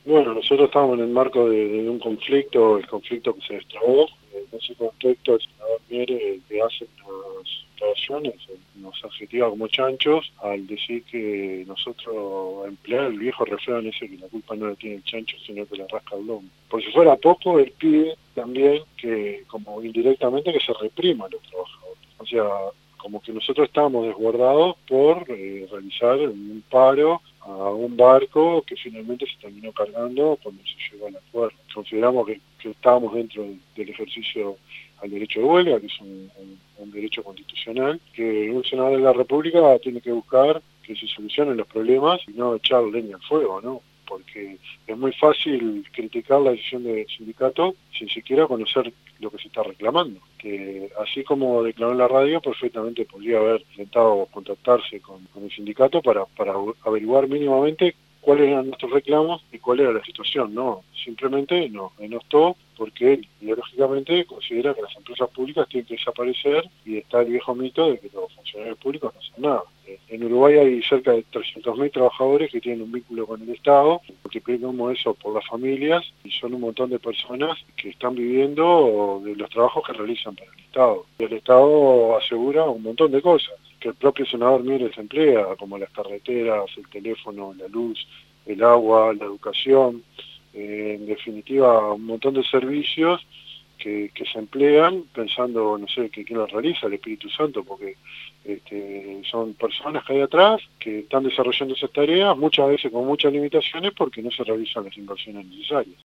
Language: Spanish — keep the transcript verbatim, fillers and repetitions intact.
Bueno, nosotros estamos en el marco de, de un conflicto, el conflicto que se destrabó. En ese contexto, el senador Mieres le hace unas declaraciones, nos adjetiva como chanchos, al decir que nosotros, emplear el viejo refrán ese que la culpa no la tiene el chancho, sino que la rasca el lomo. Por si fuera poco, él pide también que, como indirectamente, que se reprima a los trabajadores. O sea, como que nosotros estábamos desbordados por eh, realizar un paro a un barco que finalmente se terminó cargando cuando se llegó al acuerdo. Consideramos que, que estábamos dentro del ejercicio al derecho de huelga, que es un, un, un derecho constitucional, que un senador de la República tiene que buscar que se solucionen los problemas y no echar leña al fuego, ¿no? Porque es muy fácil criticar la decisión del sindicato sin siquiera conocer lo que se está reclamando, que así como declaró en la radio, perfectamente podría haber intentado contactarse con, con el sindicato para, para averiguar mínimamente cuáles eran nuestros reclamos y cuál era la situación, no, simplemente no, denostó porque él ideológicamente considera que las empresas públicas tienen que desaparecer y está el viejo mito de que los funcionarios públicos no hacen nada. En Uruguay hay cerca de trescientos mil trabajadores que tienen un vínculo con el Estado, multiplicamos eso por las familias y son un montón de personas que están viviendo de los trabajos que realizan para el Estado. Y el Estado asegura un montón de cosas que el propio senador Mieres emplea, como las carreteras, el teléfono, la luz, el agua, la educación, eh, en definitiva un montón de servicios que, que se emplean pensando, no sé, que quién lo realiza, el Espíritu Santo, porque este, son personas que hay atrás que están desarrollando esas tareas, muchas veces con muchas limitaciones porque no se realizan las inversiones necesarias.